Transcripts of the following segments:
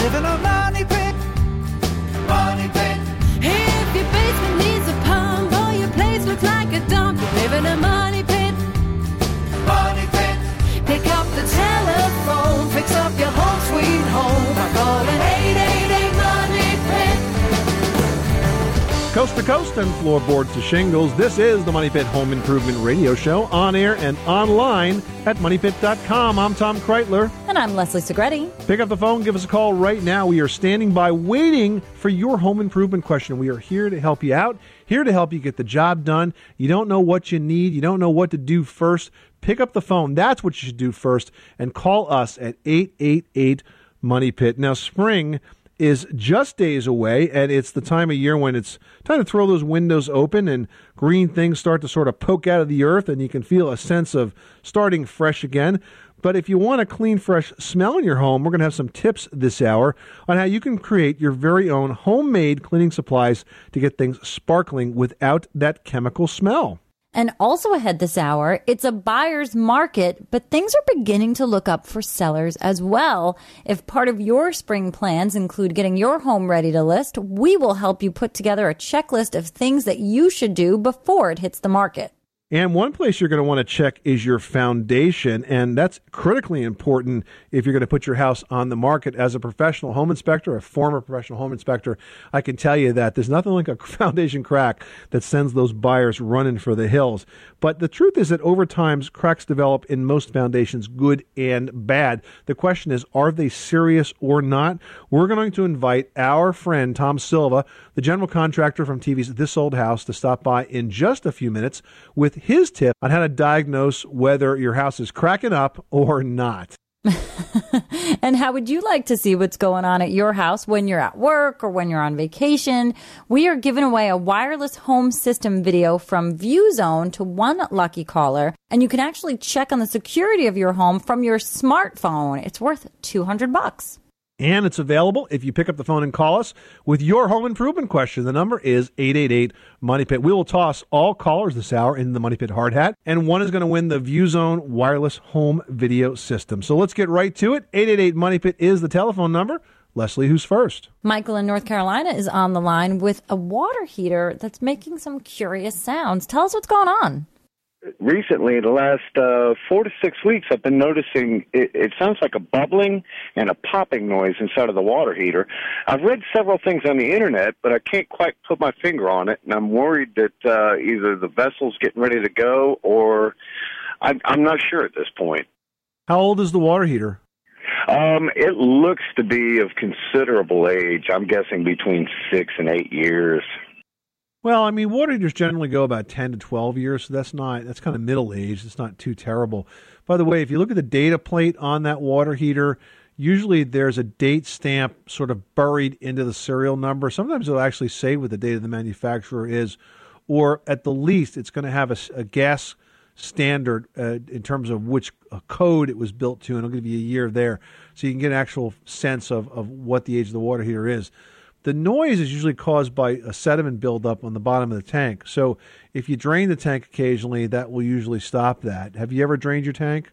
live in a money pit. Money pit. If your basement needs a pump or your place looks like a dump, you live in a money pit. Money pit. Pick up the telephone, fix up your home sweet home by calling 888 Money Pit. Coast to coast and floorboards to shingles, this is the Money Pit Home Improvement Radio Show, on air and online at moneypit.com. I'm Tom Kreitler. And I'm Leslie Segretti. Pick up the phone, give us a call right now. We are standing by waiting for your home improvement question. We are here to help you out, here to help you get the job done. You don't know what you need, you don't know what to do first. Pick up the phone. That's what you should do first. And call us at 888 Money Pit. Now, spring is just days away, and it's the time of year when it's time to throw those windows open and green things start to sort of poke out of the earth, and you can feel a sense of starting fresh again. But if you want a clean, fresh smell in your home, we're going to have some tips this hour on how you can create your very own homemade cleaning supplies to get things sparkling without that chemical smell. And also ahead this hour, it's a buyer's market, but things are beginning to look up for sellers as well. If part of your spring plans include getting your home ready to list, we will help you put together a checklist of things that you should do before it hits the market. And one place you're going to want to check is your foundation, and that's critically important if you're going to put your house on the market. As a professional home inspector, a former professional home inspector, I can tell you that there's nothing like a foundation crack that sends those buyers running for the hills. But the truth is that over time, cracks develop in most foundations, good and bad. The question is, are they serious or not? We're going to invite our friend Tom Silva, the general contractor from TV's This Old House, to stop by in just a few minutes with his tip on how to diagnose whether your house is cracking up or not. And how would you like to see what's going on at your house when you're at work or when you're on vacation? We are giving away a wireless home system video from ViewZone to one lucky caller, and you can actually check on the security of your home from your smartphone. It's worth $200. And it's available if you pick up the phone and call us with your home improvement question. The number is 888-MONEY-PIT. We will toss all callers this hour in the Money Pit hard hat, and one is going to win the ViewZone wireless home video system. So let's get right to it. 888-MONEY-PIT is the telephone number. Leslie, who's first? Michael in North Carolina is on the line with a water heater that's making some curious sounds. Tell us what's going on. Recently, the last 4 to 6 weeks, I've been noticing it sounds like a bubbling and a popping noise inside of the water heater. I've read several things on the internet, but I can't quite put my finger on it, and I'm worried that either the vessel's getting ready to go or I'm not sure at this point. How old is the water heater? It looks to be of considerable age. I'm guessing between 6 and 8 years. Well, I mean, water heaters generally go about 10 to 12 years, so that's kind of middle age. It's not too terrible. By the way, if you look at the data plate on that water heater, usually there's a date stamp sort of buried into the serial number. Sometimes it'll actually say what the date of the manufacturer is, or at the least, it's going to have a gas standard in terms of which code it was built to, and it'll give you a year there, so you can get an actual sense of what the age of the water heater is. The noise is usually caused by a sediment buildup on the bottom of the tank. So if you drain the tank occasionally, that will usually stop that. Have you ever drained your tank?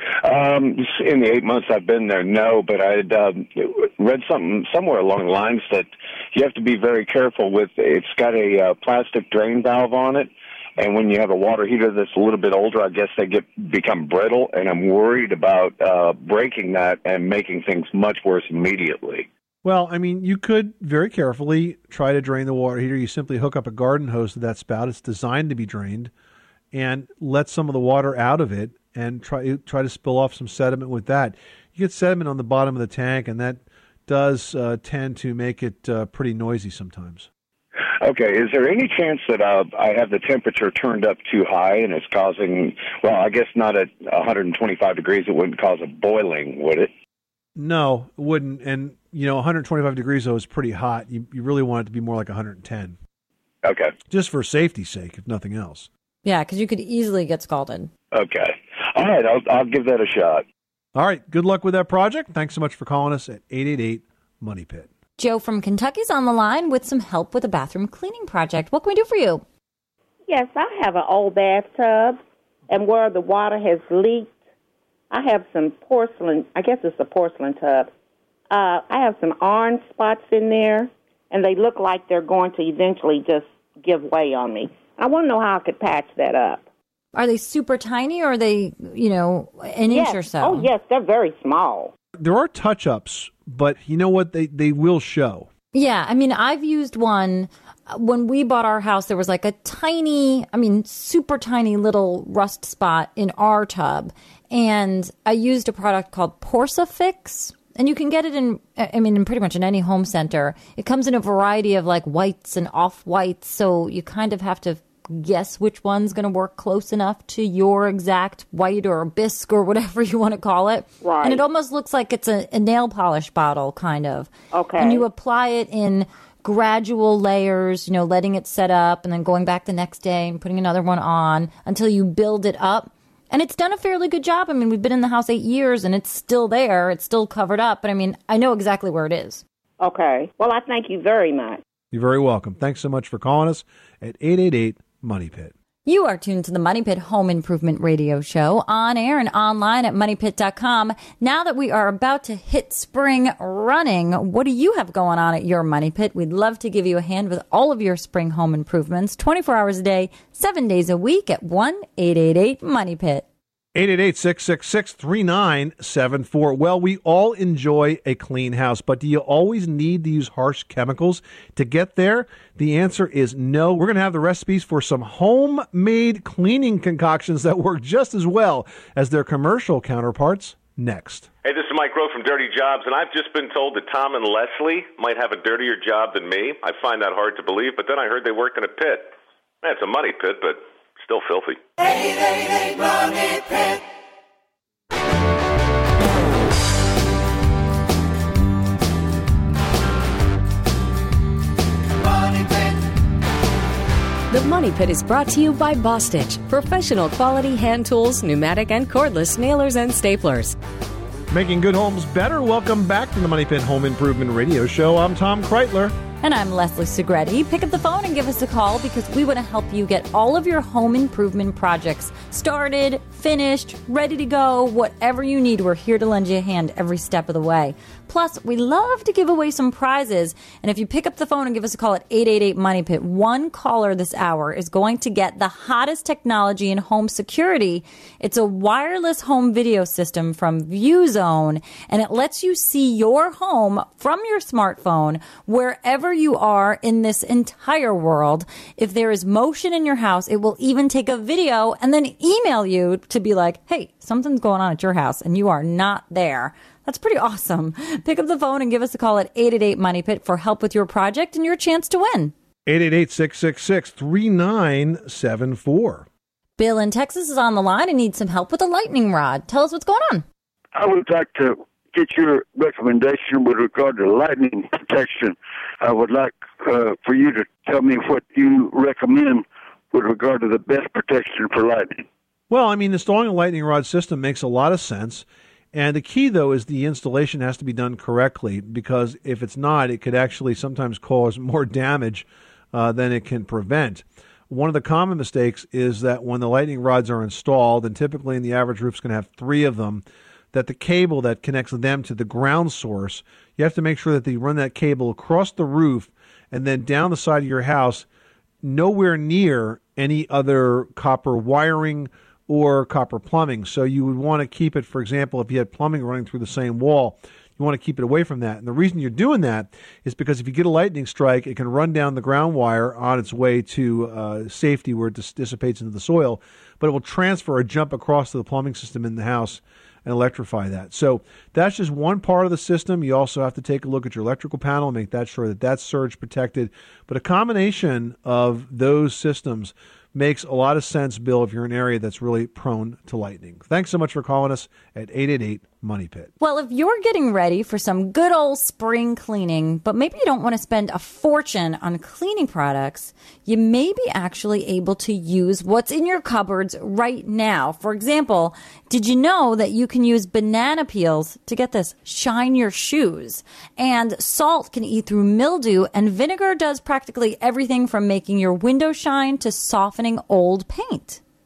In the 8 months I've been there, no, but I had read something somewhere along the lines that you have to be very careful with. It's got a plastic drain valve on it, and when you have a water heater that's a little bit older, I guess they become brittle, and I'm worried about breaking that and making things much worse immediately. Well, I mean, you could very carefully try to drain the water heater. You simply hook up a garden hose to that spout. It's designed to be drained, and let some of the water out of it and try to spill off some sediment with that. You get sediment on the bottom of the tank, and that does tend to make it pretty noisy sometimes. Okay, is there any chance that I have the temperature turned up too high and it's causing, well, I guess not at 125 degrees, it wouldn't cause a boiling, would it? No, it wouldn't. And, 125 degrees, though, is pretty hot. You really want it to be more like 110. Okay. Just for safety's sake, if nothing else. Yeah, because you could easily get scalded. Okay. All right, I'll give that a shot. All right, good luck with that project. Thanks so much for calling us at 888-MONEY-PIT. Joe from Kentucky's on the line with some help with a bathroom cleaning project. What can we do for you? Yes, I have an old bathtub, and where the water has leaked, I have some porcelain, I guess it's a porcelain tub. I have some orange spots in there, and they look like they're going to eventually just give way on me. I want to know how I could patch that up. Are they super tiny, or are they, an inch or so? Oh, yes, they're very small. There are touch-ups, but you know what? They will show. Yeah, I mean, I've used one. When we bought our house, there was like a super tiny little rust spot in our tub. And I used a product called Porcifix. And you can get it in pretty much in any home center. It comes in a variety of like whites and off-whites. So you kind of have to guess which one's going to work close enough to your exact white or bisque or whatever you want to call it. Right. And it almost looks like it's a nail polish bottle, kind of. Okay. And you apply it in gradual layers, letting it set up and then going back the next day and putting another one on until you build it up. And it's done a fairly good job. I mean, we've been in the house 8 years and it's still there. It's still covered up. But I mean, I know exactly where it is. Okay. Well, I thank you very much. You're very welcome. Thanks so much for calling us at 888-MONEY-PIT. You are tuned to the Money Pit Home Improvement Radio Show on air and online at MoneyPit.com. Now that we are about to hit spring running, what do you have going on at your Money Pit? We'd love to give you a hand with all of your spring home improvements, 24 hours a day, 7 days a week at 1-888-MONEY-PIT. 888-666-3974. Well, we all enjoy a clean house, but do you always need to use harsh chemicals to get there? The answer is no. We're going to have the recipes for some homemade cleaning concoctions that work just as well as their commercial counterparts next. Hey, this is Mike Rowe from Dirty Jobs, and I've just been told that Tom and Leslie might have a dirtier job than me. I find that hard to believe, but then I heard they work in a pit. It's a money pit, but still filthy. 888 Money Pit. Money Pit. The Money Pit is brought to you by Bostitch, professional quality hand tools, pneumatic and cordless nailers and staplers. Making good homes better. Welcome back to the Money Pit Home Improvement Radio Show. I'm Tom Kreitler. And I'm Leslie Segretti. Pick up the phone and give us a call because we want to help you get all of your home improvement projects started, finished, ready to go. Whatever you need, we're here to lend you a hand every step of the way. Plus, we love to give away some prizes. And if you pick up the phone and give us a call at 888-MONEY-PIT, one caller this hour is going to get the hottest technology in home security. It's a wireless home video system from ViewZone, and it lets you see your home from your smartphone wherever you are in this entire world. If there is motion in your house, it will even take a video and then email you to be like, hey, something's going on at your house and you are not there. That's pretty awesome. Pick up the phone and give us a call at 888-MONEY-PIT for help with your project and your chance to win. 888-666-3974. Bill in Texas is on the line and needs some help with a lightning rod. Tell us what's going on. I would like to get your recommendation with regard to lightning protection. I would like for you to tell me what you recommend with regard to the best protection for lightning. Well, I mean, installing a lightning rod system makes a lot of sense. And the key, though, is the installation has to be done correctly, because if it's not, it could actually sometimes cause more damage than it can prevent. One of the common mistakes is that when the lightning rods are installed, and typically in the average roof's going to have 3 of them, that the cable that connects them to the ground source, you have to make sure that they run that cable across the roof and then down the side of your house, nowhere near any other copper wiring or copper plumbing. So you would want to keep it, for example, if you had plumbing running through the same wall, you want to keep it away from that. And the reason you're doing that is because if you get a lightning strike, it can run down the ground wire on its way to safety where it dissipates into the soil, but it will transfer or jump across to the plumbing system in the house and electrify that. So that's just one part of the system. You also have to take a look at your electrical panel and make that sure that that's surge protected. But a combination of those systems makes a lot of sense, Bill, if you're in an area that's really prone to lightning. Thanks so much for calling us at 888-MONEY-PIT. Well, if you're getting ready for some good old spring cleaning, but maybe you don't want to spend a fortune on cleaning products, you may be actually able to use what's in your cupboards right now. For example, did you know that you can use banana peels to, get this, shine your shoes? And salt can eat through mildew, and vinegar does practically everything from making your window shine to softening old paint.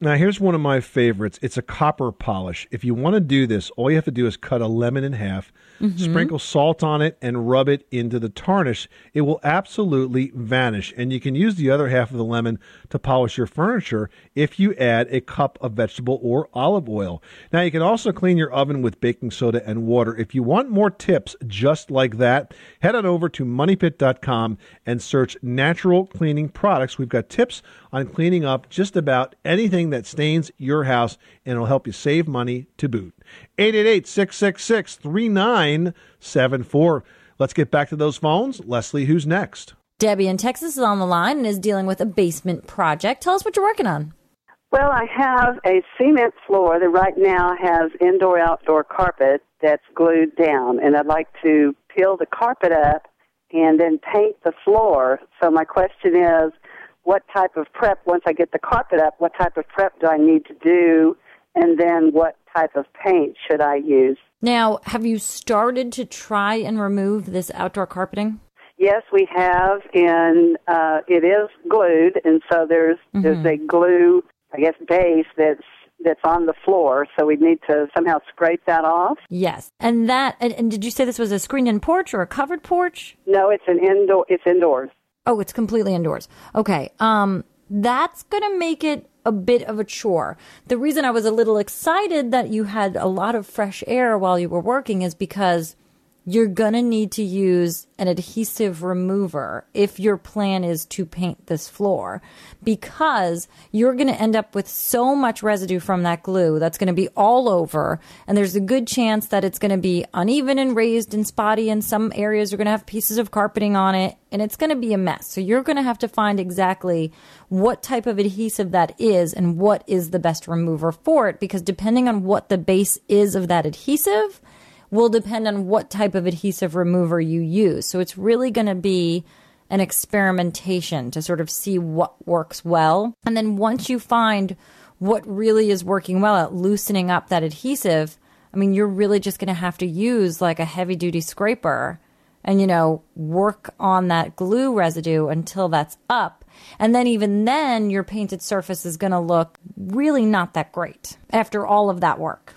Now, here's one of my favorites. It's a copper polish. If you want to do this, all you have to do is cut a lemon in half, sprinkle salt on it, and rub it into the tarnish. It will absolutely vanish. And you can use the other half of the lemon to polish your furniture if you add a cup of vegetable or olive oil. Now, you can also clean your oven with baking soda and water. If you want more tips just like that, head on over to moneypit.com and search natural cleaning products. We've got tips on cleaning up just about anything that stains your house, and it'll help you save money to boot. 888-666-3974. Let's get back to those phones. Leslie, who's next? Debbie in Texas is on the line and is dealing with a basement project. Tell us what you're working on. Well, I have a cement floor that right now has indoor-outdoor carpet that's glued down, and I'd like to peel the carpet up and then paint the floor. So my question is, what type of prep, once I get the carpet up, what type of prep do I need to do, and then what type of paint should I use? Now, have you started to try and remove this outdoor carpeting? Yes, we have, and it is glued, and so there's a glue, I guess, base that's on the floor, so we need to somehow scrape that off. Yes, and did you say this was a screened-in porch or a covered porch? No, it's indoors. Oh, it's completely indoors. Okay. That's going to make it a bit of a chore. The reason I was a little excited that you had a lot of fresh air while you were working is because you're going to need to use an adhesive remover if your plan is to paint this floor, because you're going to end up with so much residue from that glue that's going to be all over, and there's a good chance that it's going to be uneven and raised and spotty, and some areas are going to have pieces of carpeting on it, and it's going to be a mess. So you're going to have to find exactly what type of adhesive that is and what is the best remover for it, because depending on what the base is of that adhesive will depend on what type of adhesive remover you use. So it's really going to be an experimentation to sort of see what works well. And then once you find what really is working well at loosening up that adhesive, I mean, you're really just going to have to use like a heavy duty scraper and, work on that glue residue until that's up. And then even then, your painted surface is going to look really not that great after all of that work.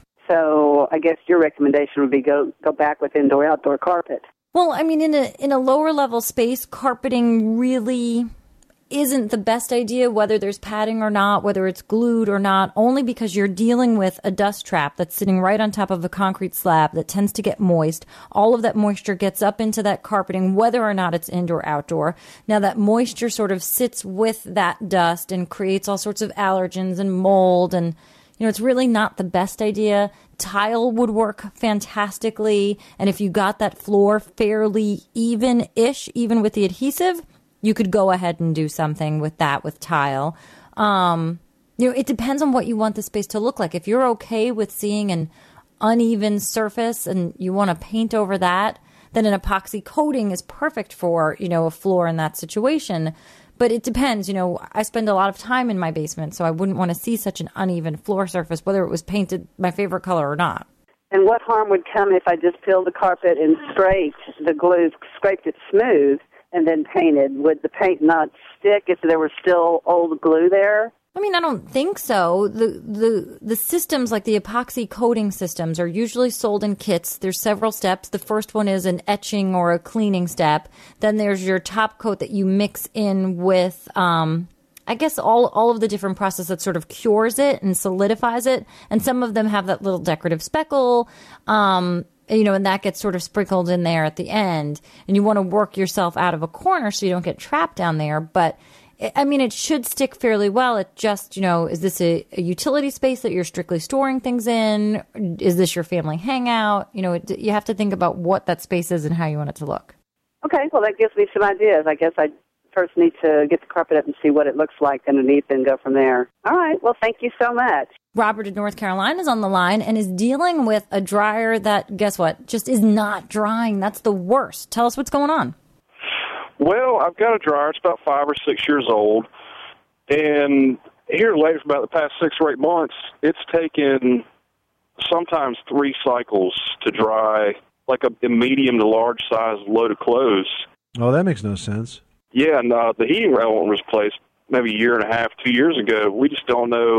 So I guess your recommendation would be go back with indoor-outdoor carpet. Well, I mean, in a lower level space, carpeting really isn't the best idea, whether there's padding or not, whether it's glued or not, only because you're dealing with a dust trap that's sitting right on top of a concrete slab that tends to get moist. All of that moisture gets up into that carpeting, whether or not it's indoor-outdoor. Now, that moisture sort of sits with that dust and creates all sorts of allergens and mold, and it's really not the best idea. Tile would work fantastically. And if you got that floor fairly even-ish, even with the adhesive, you could go ahead and do something with that with tile. It depends on what you want the space to look like. If you're okay with seeing an uneven surface and you want to paint over that, then an epoxy coating is perfect for, a floor in that situation. But it depends. I spend a lot of time in my basement, so I wouldn't want to see such an uneven floor surface, whether it was painted my favorite color or not. And what harm would come if I just peeled the carpet and scraped the glue, scraped it smooth, and then painted? Would the paint not stick if there was still old glue there? I mean, I don't think so. The systems, like the epoxy coating systems, are usually sold in kits. There's several steps. The first one is an etching or a cleaning step. Then there's your top coat that you mix in with, I guess, all of the different process that sort of cures it and solidifies it. And some of them have that little decorative speckle, and that gets sort of sprinkled in there at the end. And you want to work yourself out of a corner so you don't get trapped down there. But I mean, it should stick fairly well. It just, is this a utility space that you're strictly storing things in? Is this your family hangout? You have to think about what that space is and how you want it to look. Okay, well, that gives me some ideas. I guess I first need to get the carpet up and see what it looks like underneath and go from there. All right, well, thank you so much. Robert in North Carolina is on the line and is dealing with a dryer that, guess what, just is not drying. That's the worst. Tell us what's going on. Well, I've got a dryer. It's about 5 or 6 years old. And here lately, for about the past 6 or 8 months, it's taken sometimes 3 cycles to dry like a medium to large size load of clothes. Oh, that makes no sense. Yeah, and the heating element was replaced maybe a year and a half, 2 years ago. We just don't know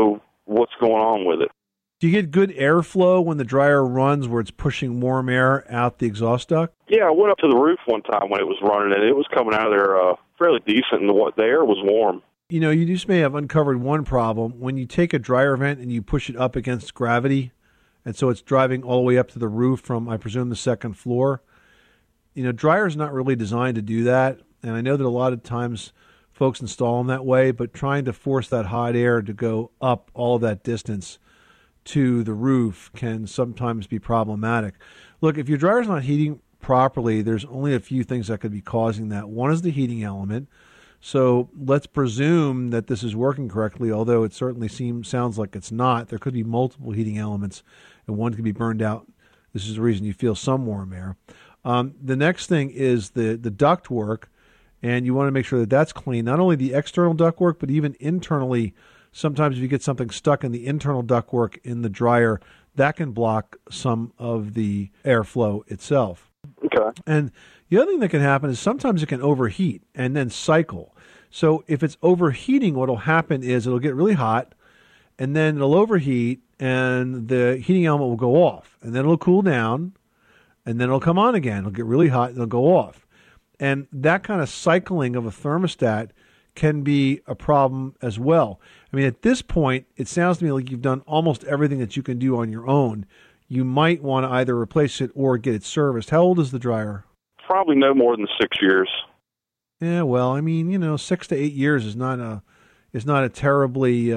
what's going on with it. Do you get good airflow when the dryer runs where it's pushing warm air out the exhaust duct? Yeah, I went up to the roof one time when it was running, and it was coming out of there fairly decent, and the air was warm. You know, you just may have uncovered one problem. When you take a dryer vent and you push it up against gravity, and so it's driving all the way up to the roof from, I presume, the second floor, you know, dryer's not really designed to do that. And I know that a lot of times folks install them that way, but trying to force that hot air to go up all of that distance to the roof can sometimes be problematic. Look, if your dryer's not heating properly, there's only a few things that could be causing that. One is the heating element. So let's presume that this is working correctly, although it certainly sounds like it's not. There could be multiple heating elements, and one could be burned out. This is the reason you feel some warm air. The next thing is the duct work, and you want to make sure that that's clean. Not only the external duct work, but even internally. Sometimes if you get something stuck in the internal ductwork in the dryer, that can block some of the airflow itself. Okay. And the other thing that can happen is sometimes it can overheat and then cycle. So if it's overheating, what will happen is it'll get really hot, and then it'll overheat, and the heating element will go off. And then it'll cool down, and then it'll come on again. It'll get really hot, and it'll go off. And that kind of cycling of a thermostat can be a problem as well. I mean, at this point, it sounds to me like you've done almost everything that you can do on your own. You might want to either replace it or get it serviced. How old is the dryer? Probably no more than 6 years. Yeah, well, I mean, you know, 6 to 8 years is not a terribly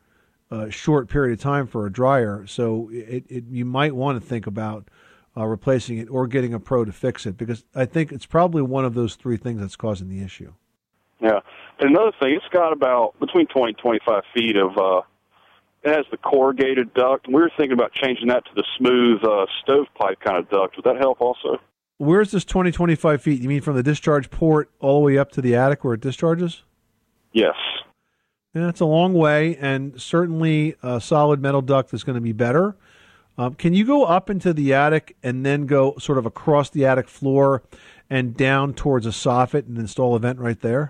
short period of time for a dryer. So you might want to think about replacing it or getting a pro to fix it, because I think it's probably one of those three things that's causing the issue. Yeah. And another thing, it's got about between 20 and 25 feet of, it has the corrugated duct. We were thinking about changing that to the smooth stovepipe kind of duct. Would that help also? Where's this 20, 25 feet? You mean from the discharge port all the way up to the attic where it discharges? Yes. Yeah, it's a long way, and certainly a solid metal duct is going to be better. Can you go up into the attic and then go sort of across the attic floor and down towards a soffit and install a vent right there?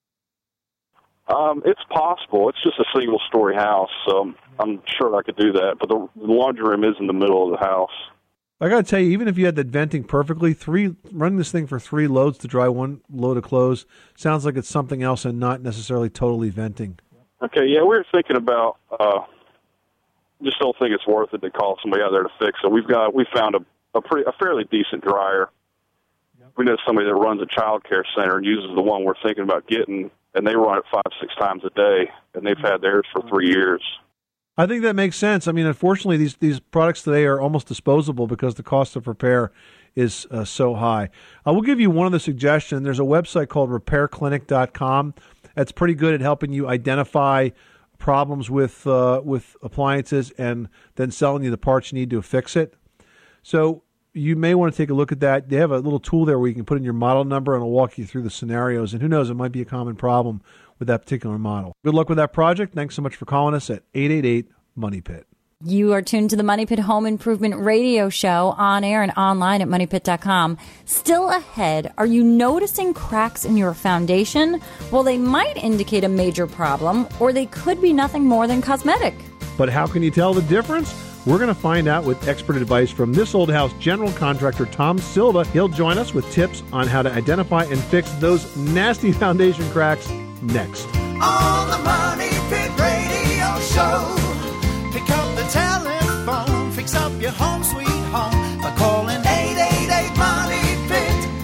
It's possible. It's just a single-story house, so I'm sure I could do that. But the laundry room is in the middle of the house. I got to tell you, even if you had that venting perfectly, running this thing for 3 loads to dry 1 load of clothes sounds like it's something else and not necessarily totally venting. Okay, yeah, we were thinking about. Just don't think it's worth it to call somebody out there to fix it. We found a fairly decent dryer. Yep. We know somebody that runs a child care center and uses the one we're thinking about getting, and they run it 5-6 times a day, and they've had theirs for 3 years. I think that makes sense. I mean, unfortunately, these products today are almost disposable because the cost of repair is so high. I will give you one other suggestion. There's a website called repairclinic.com. That's pretty good at helping you identify problems with appliances and then selling you the parts you need to fix it. So you may want to take a look at that. They have a little tool there where you can put in your model number and it'll walk you through the scenarios. And who knows, it might be a common problem with that particular model. Good luck with that project. Thanks so much for calling us at 888-MONEY-PIT. You are tuned to the Money Pit Home Improvement Radio Show on air and online at MoneyPit.com. Still ahead, are you noticing cracks in your foundation? Well, they might indicate a major problem, or they could be nothing more than cosmetic. But how can you tell the difference? We're going to find out with expert advice from This Old House general contractor Tom Silva. He'll join us with tips on how to identify and fix those nasty foundation cracks next. On the Money Pit Radio Show. Pick up the telephone, fix up your home sweet home by calling 888-MONEY-PIT.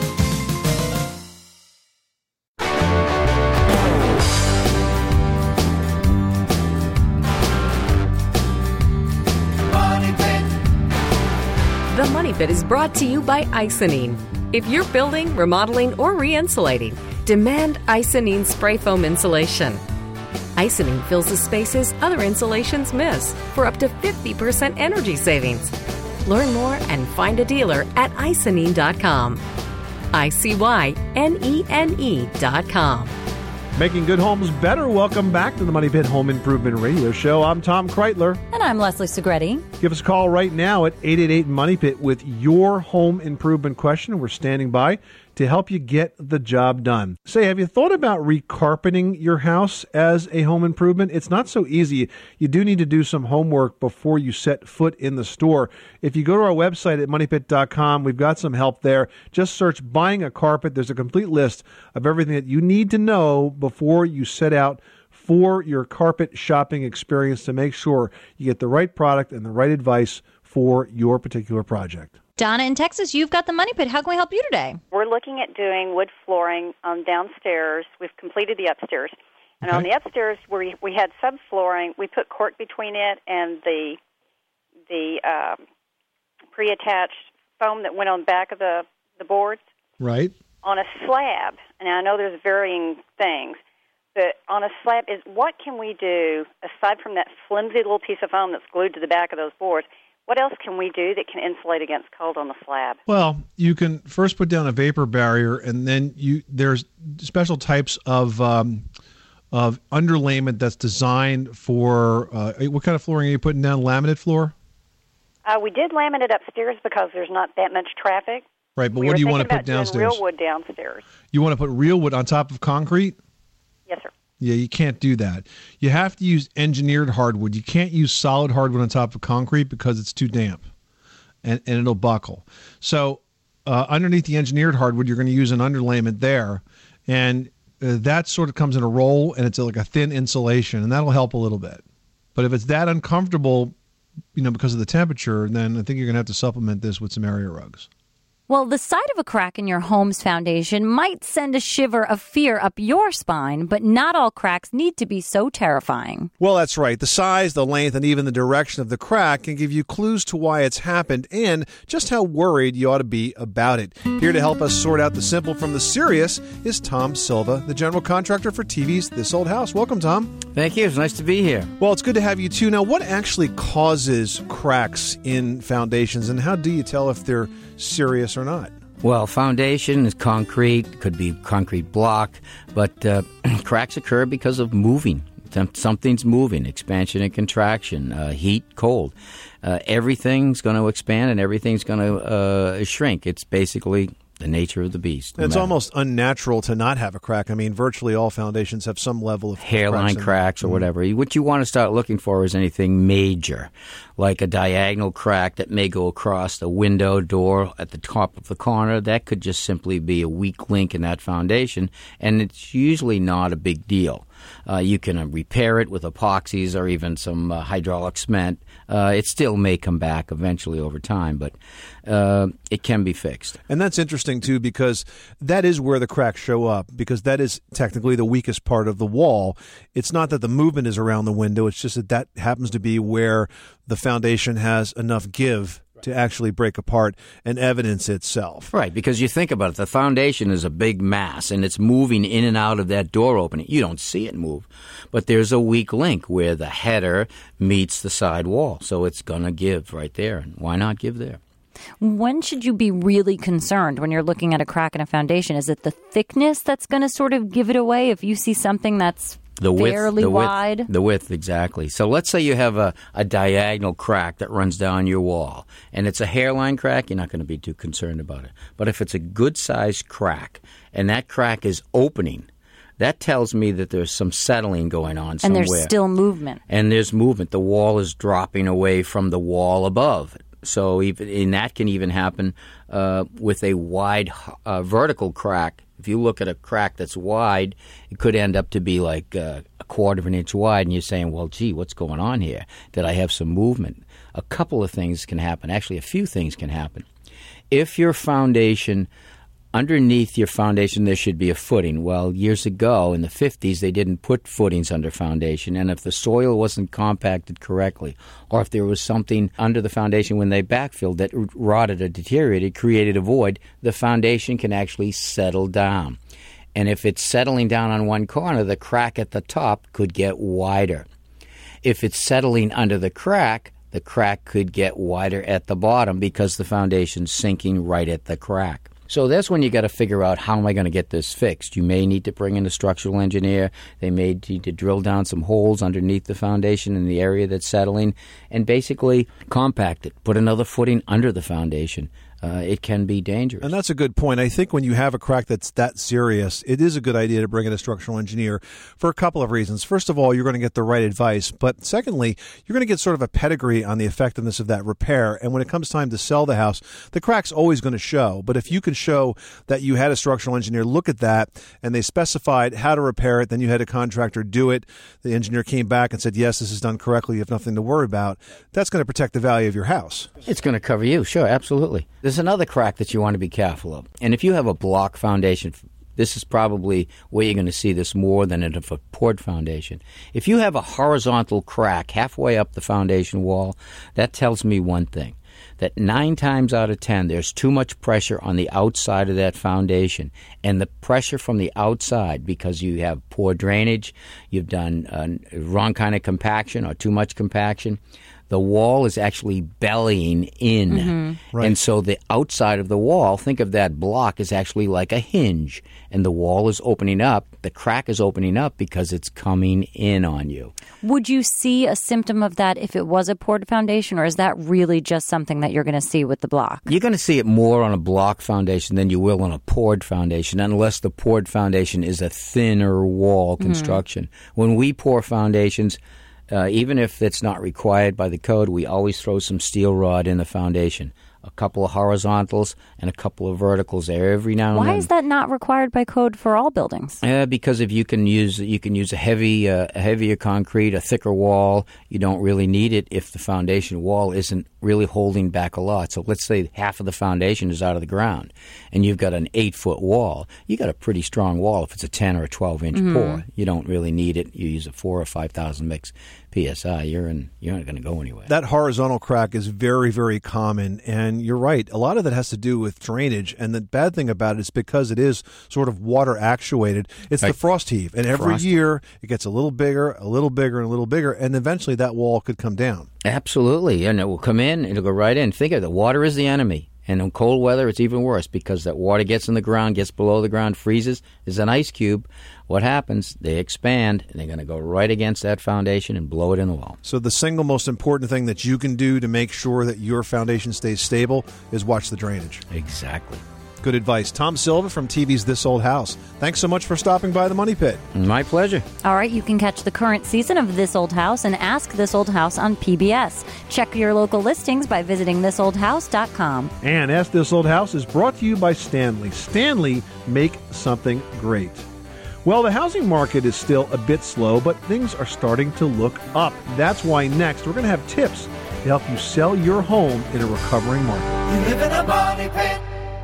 Money Pit. The Money Pit is brought to you by Icynene. If you're building, remodeling, or re-insulating, demand Icynene spray foam insulation. Icynene fills the spaces other insulations miss for up to 50% energy savings. Learn more and find a dealer at Icynene.com. ICYNENE.com. Making good homes better. Welcome back to the Money Pit Home Improvement Radio Show. I'm Tom Kreitler. And I'm Leslie Segretti. Give us a call right now at 888-MONEY-PIT with your home improvement question. We're standing by to help you get the job done. Say, have you thought about recarpeting your house as a home improvement? It's not so easy. You do need to do some homework before you set foot in the store. If you go to our website at moneypit.com, we've got some help there. Just search buying a carpet. There's a complete list of everything that you need to know before you set out for your carpet shopping experience to make sure you get the right product and the right advice for your particular project. Donna in Texas, you've got the Money Pit. How can we help you today? We're looking at doing wood flooring downstairs. We've completed the upstairs. And on the upstairs, where we had subflooring, we put cork between it and the pre-attached foam that went on the back of the boards. Right. On a slab, and I know there's varying things, but on a slab, what can we do, aside from that flimsy little piece of foam that's glued to the back of those boards, what else can we do that can insulate against cold on the slab? Well, you can first put down a vapor barrier, and then there's special types of underlayment that's designed for what kind of flooring are you putting down? Laminate floor? We did laminate upstairs because there's not that much traffic. Right, but what do you want to put downstairs? Real wood downstairs. You want to put real wood on top of concrete? Yes, sir. Yeah, you can't do that. You have to use engineered hardwood. You can't use solid hardwood on top of concrete because it's too damp, and it'll buckle. So underneath the engineered hardwood, you're going to use an underlayment there, and that sort of comes in a roll, and it's like a thin insulation, and that'll help a little bit. But if it's that uncomfortable, because of the temperature, then I think you're going to have to supplement this with some area rugs. Well, the sight of a crack in your home's foundation might send a shiver of fear up your spine, but not all cracks need to be so terrifying. Well, that's right. The size, the length, and even the direction of the crack can give you clues to why it's happened and just how worried you ought to be about it. Here to help us sort out the simple from the serious is Tom Silva, the general contractor for TV's This Old House. Welcome, Tom. Thank you. It's nice to be here. Well, it's good to have you, too. Now, what actually causes cracks in foundations, and how do you tell if they're serious or not? Well, foundation is concrete, could be concrete block, but cracks occur because of moving. Something's moving, expansion and contraction, heat, cold. Everything's going to expand and everything's going to shrink. It's basically the nature of the beast. It's almost unnatural to not have a crack. I mean, virtually all foundations have some level of hairline cracks or whatever. What you want to start looking for is anything major, like a diagonal crack that may go across the window, door at the top of the corner. That could just simply be a weak link in that foundation, and it's usually not a big deal. You can repair it with epoxies or even some hydraulic cement. It still may come back eventually over time, but it can be fixed. And that's interesting, too, because that is where the cracks show up, because that is technically the weakest part of the wall. It's not that the movement is around the window. It's just that happens to be where the foundation has enough give to actually break apart and evidence itself. Right, because you think about it, the foundation is a big mass, and it's moving in and out of that door opening. You don't see it move, but there's a weak link where the header meets the side wall, so it's going to give right there. And why not give there? When should you be really concerned when you're looking at a crack in a foundation? Is it the thickness that's going to sort of give it away if you see something that's fairly wide? The width, exactly. So let's say you have a diagonal crack that runs down your wall, and it's a hairline crack, you're not going to be too concerned about it. But if it's a good-sized crack, and that crack is opening, that tells me that there's some settling going on somewhere. And there's still movement. And there's movement. The wall is dropping away from the wall above. So and that can even happen with a wide vertical crack. If you look at a crack that's wide, it could end up to be like a quarter of an inch wide, and you're saying, well, gee, what's going on here? Did I have some movement? A couple of things can happen. Actually, a few things can happen. If your foundation, underneath your foundation, there should be a footing. Well, years ago, in the 50s, they didn't put footings under foundation, and if the soil wasn't compacted correctly, or if there was something under the foundation when they backfilled that rotted or deteriorated, created a void, the foundation can actually settle down. And if it's settling down on one corner, the crack at the top could get wider. If it's settling under the crack could get wider at the bottom because the foundation's sinking right at the crack. So that's when you got to figure out, how am I going to get this fixed? You may need to bring in a structural engineer. They may need to drill down some holes underneath the foundation in the area that's settling and basically compact it, put another footing under the foundation. it can be dangerous. And that's a good point. I think when you have a crack that's that serious, it is a good idea to bring in a structural engineer for a couple of reasons. First of all, you're going to get the right advice. But secondly, you're going to get sort of a pedigree on the effectiveness of that repair. And when it comes time to sell the house, the crack's always going to show. But if you can show that you had a structural engineer look at that and they specified how to repair it, then you had a contractor do it, the engineer came back and said, yes, this is done correctly, you have nothing to worry about, that's going to protect the value of your house. It's going to cover you, sure, absolutely. There's another crack that you want to be careful of. And if you have a block foundation, this is probably where you're going to see this more than in a poured foundation. If you have a horizontal crack halfway up the foundation wall, that tells me one thing, that 9 times out of 10, there's too much pressure on the outside of that foundation. And the pressure from the outside, because you have poor drainage, you've done wrong kind of compaction or too much compaction, the wall is actually bellying in. Mm-hmm. Right. And so the outside of the wall, think of that block as actually like a hinge. And the wall is opening up, the crack is opening up because it's coming in on you. Would you see a symptom of that if it was a poured foundation, or is that really just something that you're going to see with the block? You're going to see it more on a block foundation than you will on a poured foundation, unless the poured foundation is a thinner wall construction. When we pour foundations, even if it's not required by the code, we always throw some steel rod in the foundation. A couple of horizontals and a couple of verticals there every now and then. Why is that not required by code for all buildings? Because if you can use a heavier concrete, a thicker wall. You don't really need it if the foundation wall isn't really holding back a lot. So let's say half of the foundation is out of the ground, and you've got an 8-foot wall. You got a pretty strong wall if it's a 10 or a 12-inch pour. You don't really need it. You use a 4,000 or 5,000 mix PSI. You're not going to go anywhere. That horizontal crack is very, very common, and you're right. A lot of that has to do with drainage, and the bad thing about it is because it is sort of water actuated, it's the frost heave, and every year it gets a little bigger, and a little bigger, and eventually that wall could come down. Absolutely, and it will come in, it'll go right in. Think of it, water is the enemy. And in cold weather, it's even worse because that water gets in the ground, gets below the ground, freezes. There's an ice cube. What happens? They expand, and they're going to go right against that foundation and blow it in the wall. So the single most important thing that you can do to make sure that your foundation stays stable is watch the drainage. Exactly. Good advice. Tom Silva from TV's This Old House. Thanks so much for stopping by the Money Pit. My pleasure. All right, you can catch the current season of This Old House and Ask This Old House on PBS. Check your local listings by visiting thisoldhouse.com. And Ask This Old House is brought to you by Stanley. Stanley, make something great. Well, the housing market is still a bit slow, but things are starting to look up. That's why next we're going to have tips to help you sell your home in a recovering market. You live in a money pit.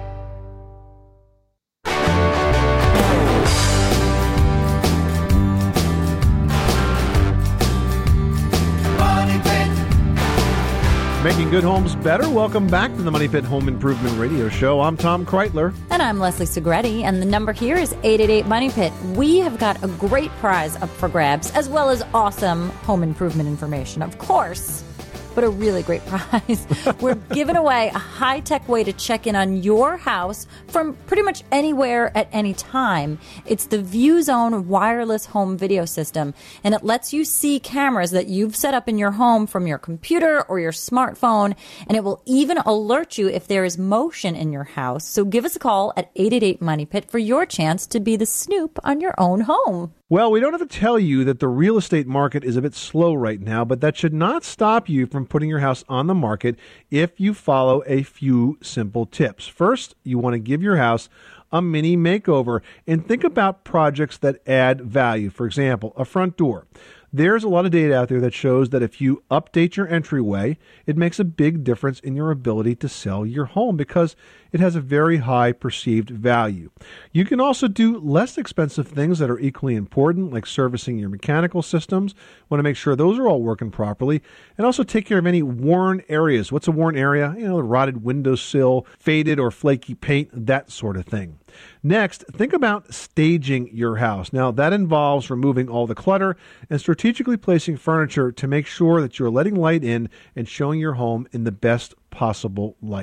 Making good homes better. Welcome back to the Money Pit Home Improvement Radio Show. I'm Tom Kreitler. And I'm Leslie Segretti, and the number here is 888-MONEY-PIT. We have got a great prize up for grabs, as well as awesome home improvement information, of course, but a really great prize. We're giving away a high-tech way to check in on your house from pretty much anywhere at any time. It's the ViewZone wireless home video system, and it lets you see cameras that you've set up in your home from your computer or your smartphone, and it will even alert you if there is motion in your house. So give us a call at 888-MONEY-PIT for your chance to be the snoop on your own home. Well, we don't have to tell you that the real estate market is a bit slow right now, but that should not stop you from putting your house on the market if you follow a few simple tips. First, you want to give your house a mini makeover and think about projects that add value. For example, a front door. There's a lot of data out there that shows that if you update your entryway, it makes a big difference in your ability to sell your home because it has a very high perceived value. You can also do less expensive things that are equally important, like servicing your mechanical systems. Want to make sure those are all working properly, and also take care of any worn areas. What's a worn area? You know, the rotted windowsill, faded or flaky paint, that sort of thing. Next, think about staging your house. Now, that involves removing all the clutter and strategically placing furniture to make sure that you're letting light in and showing your home in the best possible light.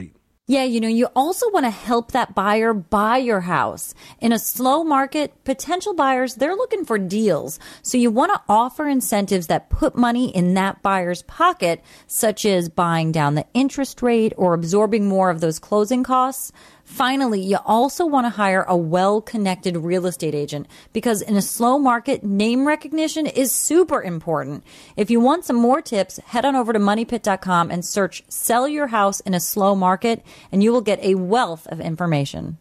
Yeah, you also want to help that buyer buy your house. In a slow market, potential buyers, they're looking for deals. So you want to offer incentives that put money in that buyer's pocket, such as buying down the interest rate or absorbing more of those closing costs. Finally, you also want to hire a well-connected real estate agent because in a slow market, name recognition is super important. If you want some more tips, head on over to moneypit.com and search "Sell Your House in a Slow Market," and you will get a wealth of information.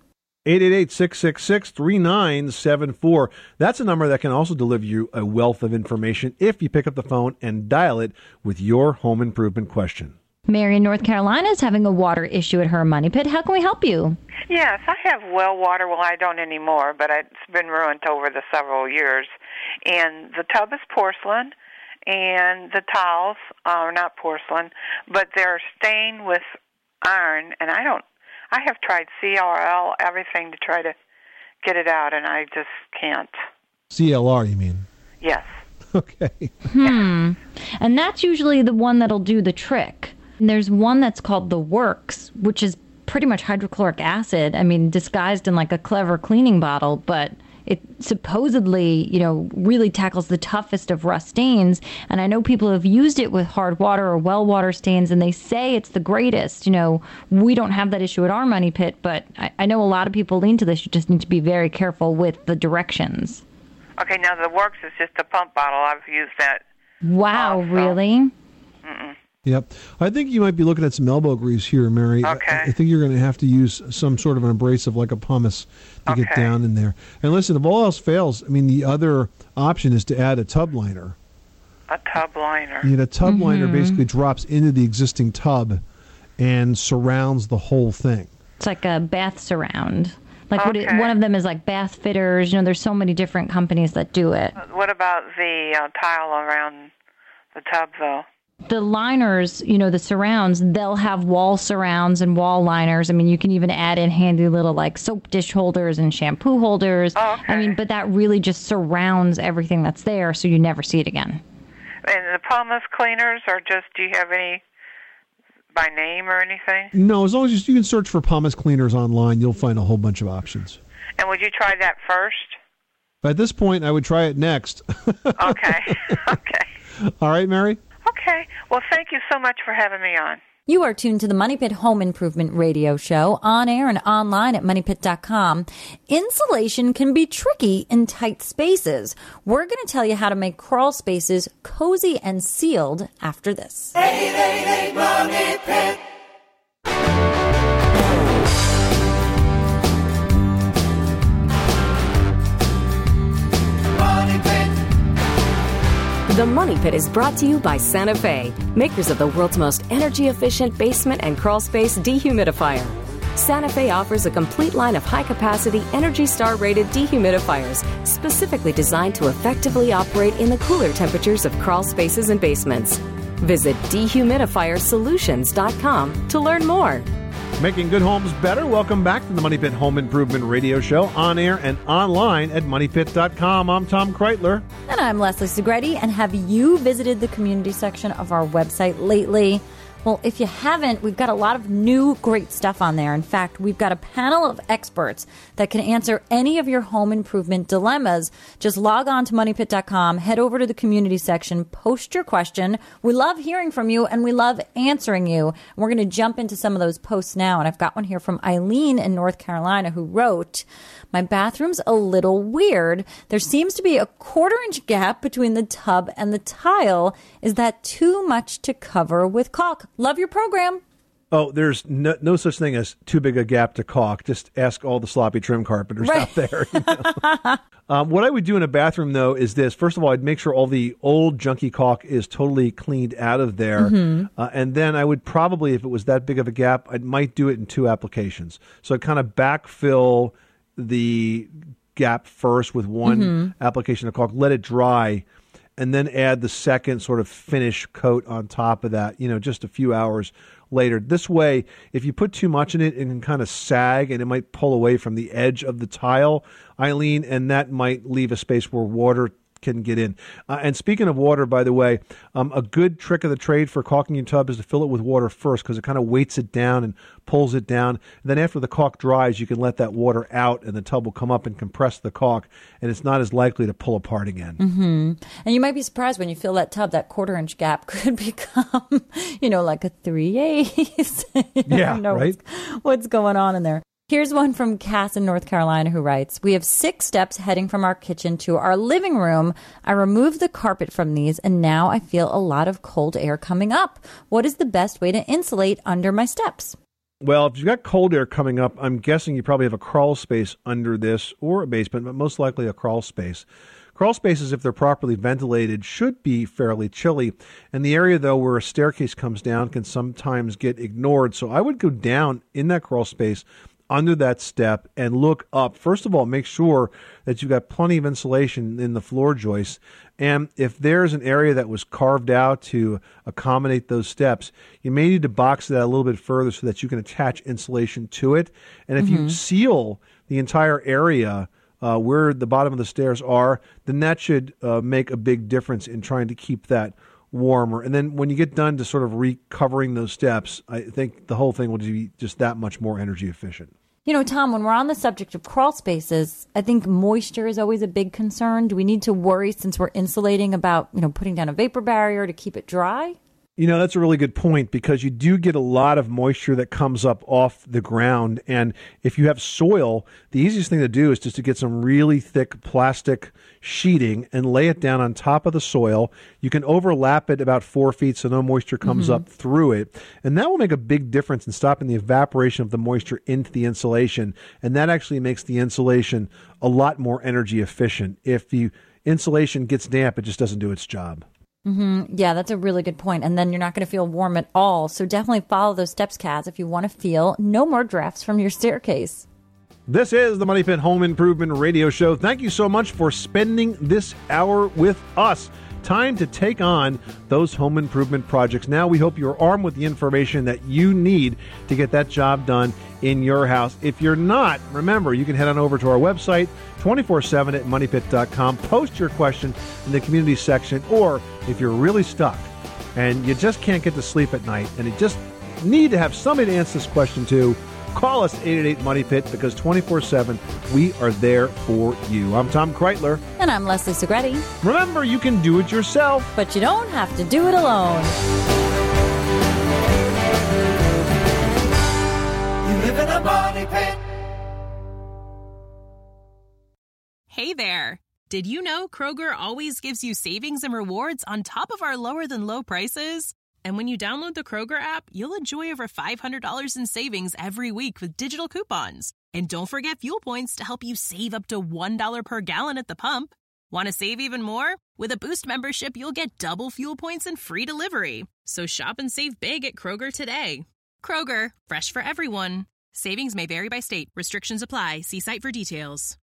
888-666-3974. That's a number that can also deliver you a wealth of information if you pick up the phone and dial it with your home improvement question. Mary in North Carolina is having a water issue at her money pit. How can we help you? Yes, I have well water. Well, I don't anymore, but it's been ruined over the several years. And the tub is porcelain, and the tiles are not porcelain, but they're stained with iron. And I have tried CRL, everything to try to get it out, and I just can't. CLR, you mean? Yes. Okay. And that's usually the one that'll do the trick. And there's one that's called the Works, which is pretty much hydrochloric acid. I mean, disguised in like a clever cleaning bottle, but it supposedly, really tackles the toughest of rust stains. And I know people have used it with hard water or well water stains, and they say it's the greatest. We don't have that issue at our money pit, but I know a lot of people lean to this. You just need to be very careful with the directions. Okay, now the Works is just a pump bottle. I've used that. Wow, also. Really? Mm-mm. Yep. I think you might be looking at some elbow grease here, Mary. Okay. I think you're going to have to use some sort of an abrasive like a pumice to get down in there. And listen, if all else fails, the other option is to add a tub liner. A tub liner. A tub liner basically drops into the existing tub and surrounds the whole thing. It's like a bath surround. Like one of them is like Bath Fitters. There's so many different companies that do it. What about the tile around the tub, though? The liners, the surrounds, they'll have wall surrounds and wall liners. You can even add in handy little like soap dish holders and shampoo holders. Oh, okay. But that really just surrounds everything that's there so you never see it again. And the pumice cleaners are just, do you have any by name or anything? No, as long as you can search for pumice cleaners online, you'll find a whole bunch of options. And would you try that first? At this point, I would try it next. Okay. Okay. All right, Mary? Okay. Well, thank you so much for having me on. You are tuned to the Money Pit Home Improvement Radio Show, on air and online at moneypit.com. Insulation can be tricky in tight spaces. We're going to tell you how to make crawl spaces cozy and sealed after this. 888 Money Pit. The Money Pit is brought to you by Santa Fe, makers of the world's most energy-efficient basement and crawl space dehumidifier. Santa Fe offers a complete line of high-capacity, Energy Star-rated dehumidifiers specifically designed to effectively operate in the cooler temperatures of crawl spaces and basements. Visit dehumidifiersolutions.com to learn more. Making good homes better. Welcome back to the Money Pit Home Improvement Radio Show, on air and online at moneypit.com. I'm Tom Kreitler. And I'm Leslie Segretti. And have you visited the community section of our website lately? Well, if you haven't, we've got a lot of new great stuff on there. In fact, we've got a panel of experts that can answer any of your home improvement dilemmas. Just log on to moneypit.com, head over to the community section, post your question. We love hearing from you, and we love answering you. And we're going to jump into some of those posts now. And I've got one here from Eileen in North Carolina who wrote, "My bathroom's a little weird. There seems to be a 1/4-inch gap between the tub and the tile. Is that too much to cover with caulk? Love your program." Oh, there's no such thing as too big a gap to caulk. Just ask all the sloppy trim carpenters out there. What I would do in a bathroom, though, is this. First of all, I'd make sure all the old junky caulk is totally cleaned out of there. And then I would probably, if it was that big of a gap, I might do it in 2 applications. So I'd kind of backfill the gap first with one application of caulk, let it dry, and then add the second sort of finish coat on top of that, just a few hours later. This way, if you put too much in it, it can kind of sag and it might pull away from the edge of the tile, Eileen, and that might leave a space where water can get in. And speaking of water, by the way, a good trick of the trade for caulking your tub is to fill it with water first, because it kind of weights it down and pulls it down. And then after the caulk dries, you can let that water out, and the tub will come up and compress the caulk, and it's not as likely to pull apart again. Mm-hmm. And you might be surprised when you fill that tub, that 1/4-inch gap could become, like a 3/8. Yeah, right? What's going on in there? Here's one from Cass in North Carolina who writes, we have 6 steps heading from our kitchen to our living room. I removed the carpet from these, and now I feel a lot of cold air coming up. What is the best way to insulate under my steps? Well, if you've got cold air coming up, I'm guessing you probably have a crawl space under this, or a basement, but most likely a crawl space. Crawl spaces, if they're properly ventilated, should be fairly chilly. And the area, though, where a staircase comes down can sometimes get ignored. So I would go down in that crawl space under that step and look up. First of all, make sure that you've got plenty of insulation in the floor joists. And if there's an area that was carved out to accommodate those steps, you may need to box that a little bit further so that you can attach insulation to it. And if you seal the entire area where the bottom of the stairs are, then that should make a big difference in trying to keep that warmer. And then when you get done to sort of recovering those steps, I think the whole thing will be just that much more energy efficient. Tom, when we're on the subject of crawl spaces, I think moisture is always a big concern. Do we need to worry, since we're insulating, about, putting down a vapor barrier to keep it dry? That's a really good point, because you do get a lot of moisture that comes up off the ground. And if you have soil, the easiest thing to do is just to get some really thick plastic sheeting and lay it down on top of the soil. You can overlap it about 4 feet so no moisture comes up through it. And that will make a big difference in stopping the evaporation of the moisture into the insulation. And that actually makes the insulation a lot more energy efficient. If the insulation gets damp, it just doesn't do its job. Mm-hmm. Yeah, that's a really good point. And then you're not going to feel warm at all. So definitely follow those steps, Kaz, if you want to feel no more drafts from your staircase. This is the Money Pit Home Improvement Radio Show. Thank you so much for spending this hour with us. Time to take on those home improvement projects. Now we hope you're armed with the information that you need to get that job done in your house. If you're not, remember, you can head on over to our website, 24/7 at moneypit.com. Post your question in the community section, or if you're really stuck and you just can't get to sleep at night and you just need to have somebody to answer this question to, call us 888-MONEY-PIT, because 24/7 we are there for you. I'm Tom Kreitler. And I'm Leslie Segretti. Remember, you can do it yourself, but you don't have to do it alone. You live in a money pit. Hey there. Did you know Kroger always gives you savings and rewards on top of our lower-than-low prices? And when you download the Kroger app, you'll enjoy over $500 in savings every week with digital coupons. And don't forget fuel points to help you save up to $1 per gallon at the pump. Want to save even more? With a Boost membership, you'll get double fuel points and free delivery. So shop and save big at Kroger today. Kroger, fresh for everyone. Savings may vary by state. Restrictions apply. See site for details.